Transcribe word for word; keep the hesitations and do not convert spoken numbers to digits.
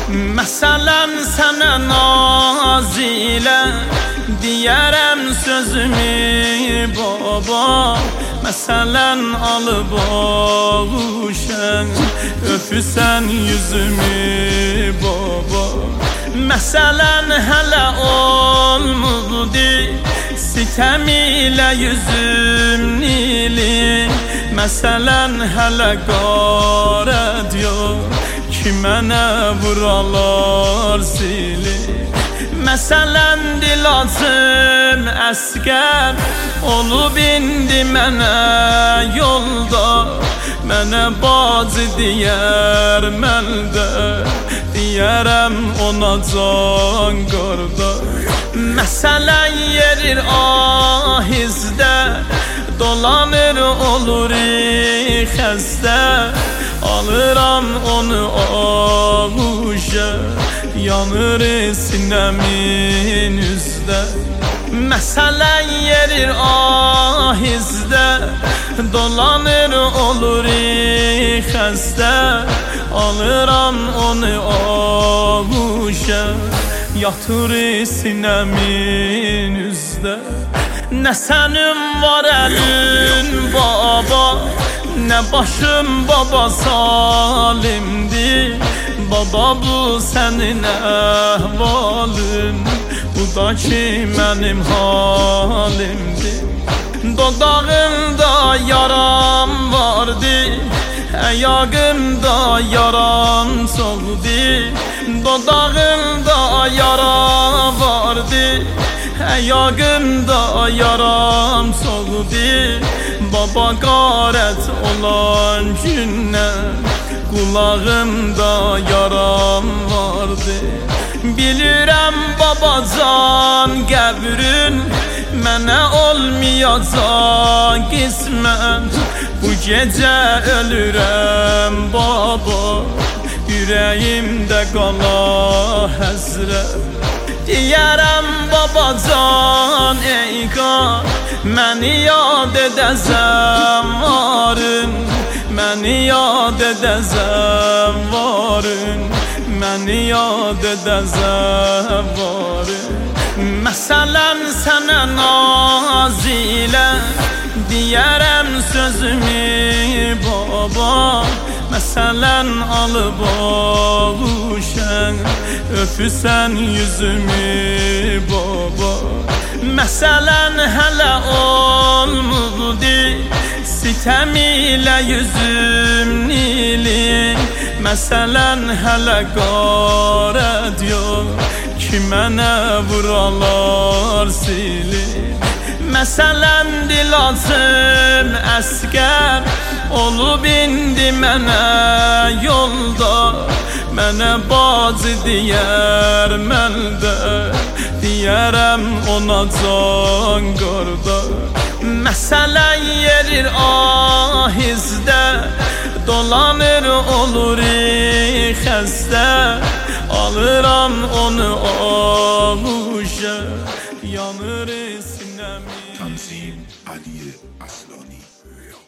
Məsələn sənə nazilə deyərəm sözümü baba. Məsələn alıb ağuşən öpüsən yüzümü baba. Məsələn hələ olmadı sitəm ilə yüzüm nili. Məsələn hələ qarət yox ki mənə vuralar sili. Məsələn dil açım əskər olub indi mənə yolda. Mənə bacı deyər mən də deyərəm ona can qardaş. Məsələn yerir ahizdə dolanır olur xəstə. Alıram onu ağuşa yanır sinəmin üzdə. Məsələn yerir ahizdə dolanır olur xəstə. Alıram onu ağuşa yatır sinəmin üzdə. Nə sənin var əlin baba, nə başım baba salimdir. Baba bu sənin əhvalın, bu da ki mənim halimdir. Dodağımda yaram vardı, ayağımda yaram çoxdur. Dodağımda yara vardı, ayağımda yaram çoxdur. Baba qarət olan gündən qulağımda yaram vardı. Bilirəm babacan qəbrin mənə olmayacaq qismət. Bu gecə ölürəm baba, ürəyimdə qala həsrət. Deyərəm babacan ey qar, məni yad edəzəm varın. Məni yad edəzəm varın, məni yad edəzəm varın. Məsələn sənə nazilə deyərəm sözümü baba. Məsələn alıb ağuşən öpüsən yüzümü baba. Məsələn hələ olmadı sitəm ilə yüzüm nili. Məsələn hələ qarət yox ki mənə vuralar sili. Məsələn dil açım əskər olub indi mənə yolda. Mənə bacı deyər mən də deyərəm ona can qardaş. Məsələn yerir ahizdə dolanır olur xəstə. Alıram onu ağuşa yanır sinəmin. Tanzim Aliye Aslani.